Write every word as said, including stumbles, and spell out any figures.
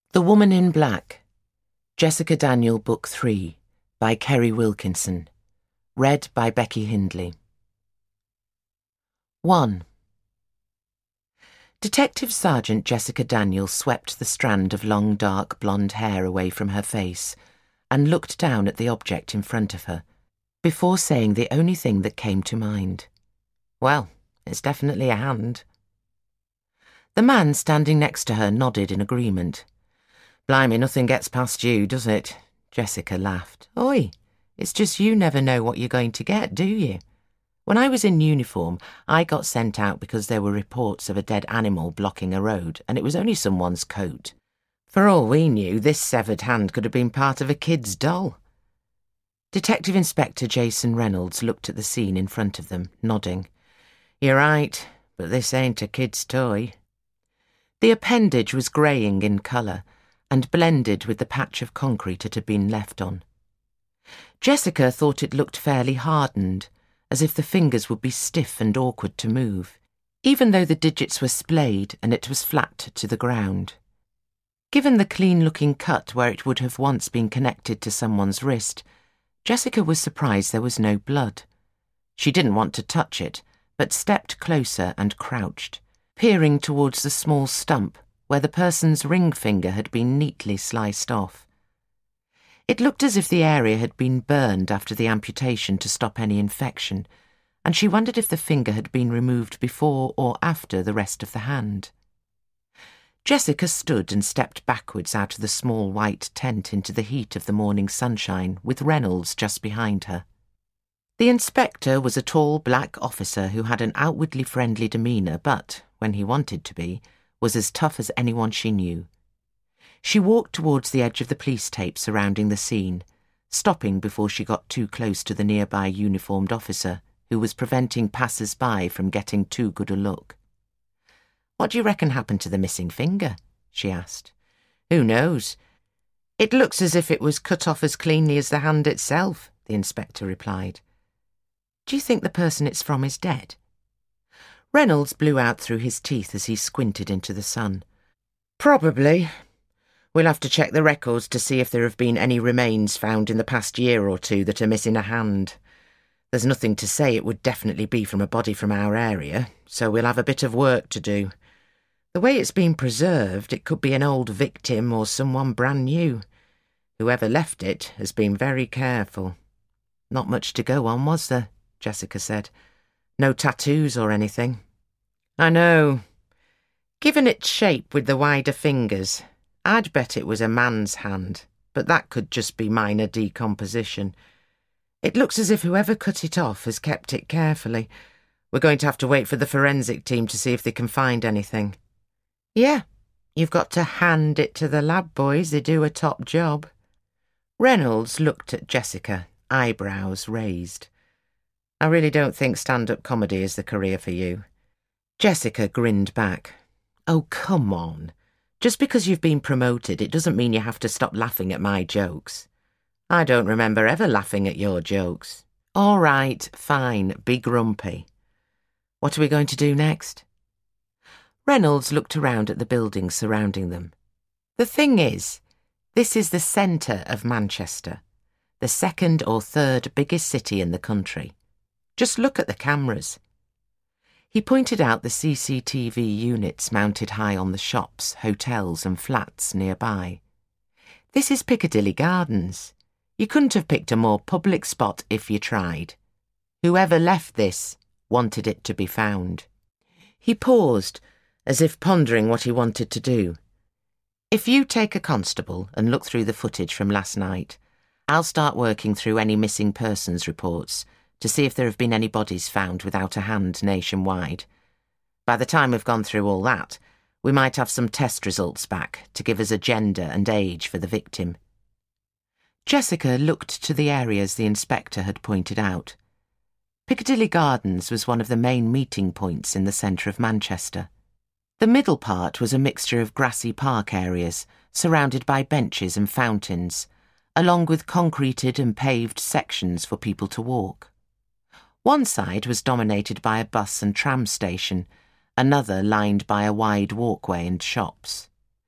The Woman in Black, Jessica Daniel Book three, by Kerry Wilkinson. Read by Becky Hindley. one. Detective Sergeant Jessica Daniel swept the strand of long dark blonde hair away from her face and looked down at the object in front of her, before saying the only thing that came to mind. Well, it's definitely a hand. The man standing next to her nodded in agreement. Blimey, nothing gets past you, does it? Jessica laughed. Oi, it's just you never know what you're going to get, do you? When I was in uniform, I got sent out because there were reports of a dead animal blocking a road, and it was only someone's coat. For all we knew, this severed hand could have been part of a kid's doll. Detective Inspector Jason Reynolds looked at the scene in front of them, nodding. You're right, but this ain't a kid's toy. The appendage was greying in colour and blended with the patch of concrete it had been left on. Jessica thought it looked fairly hardened, as if the fingers would be stiff and awkward to move, even though the digits were splayed and it was flat to the ground. Given the clean-looking cut where it would have once been connected to someone's wrist, Jessica was surprised there was no blood. She didn't want to touch it, but stepped closer and crouched, peering towards the small stump where the person's ring finger had been neatly sliced off. It looked as if the area had been burned after the amputation to stop any infection, and she wondered if the finger had been removed before or after the rest of the hand. Jessica stood and stepped backwards out of the small white tent into the heat of the morning sunshine, with Reynolds just behind her. The inspector was a tall black officer who had an outwardly friendly demeanour but, when he wanted to be, was as tough as anyone she knew. She walked towards the edge of the police tape surrounding the scene, stopping before she got too close to the nearby uniformed officer, who was preventing passers-by from getting too good a look. What do you reckon happened to the missing finger? She asked. Who knows? It looks as if it was cut off as cleanly as the hand itself, the inspector replied. Do you think the person it's from is dead? Reynolds blew out through his teeth as he squinted into the sun. Probably. We'll have to check the records to see if there have been any remains found in the past year or two that are missing a hand. There's nothing to say it would definitely be from a body from our area, so we'll have a bit of work to do. The way it's been preserved, it could be an old victim or someone brand new. Whoever left it has been very careful. Not much to go on, was there? Jessica said. No tattoos or anything. I know. Given its shape with the wider fingers, I'd bet it was a man's hand, but that could just be minor decomposition. It looks as if whoever cut it off has kept it carefully. We're going to have to wait for the forensic team to see if they can find anything. Yeah, you've got to hand it to the lab boys. They do a top job. Reynolds looked at Jessica, eyebrows raised. I really don't think stand-up comedy is the career for you. Jessica grinned back. Oh, come on. Just because you've been promoted, it doesn't mean you have to stop laughing at my jokes. I don't remember ever laughing at your jokes. All right, fine, be grumpy. What are we going to do next? Reynolds looked around at the buildings surrounding them. The thing is, this is the centre of Manchester, the second or third biggest city in the country. Just look at the cameras. He pointed out the C C T V units mounted high on the shops, hotels and flats nearby. This is Piccadilly Gardens. You couldn't have picked a more public spot if you tried. Whoever left this wanted it to be found. He paused, as if pondering what he wanted to do. If you take a constable and look through the footage from last night, I'll start working through any missing persons reports to see if there have been any bodies found without a hand nationwide. By the time we've gone through all that, we might have some test results back to give us a gender and age for the victim. Jessica looked to the areas the inspector had pointed out. Piccadilly Gardens was one of the main meeting points in the centre of Manchester. The middle part was a mixture of grassy park areas, surrounded by benches and fountains, along with concreted and paved sections for people to walk. One side was dominated by a bus and tram station, another lined by a wide walkway and shops.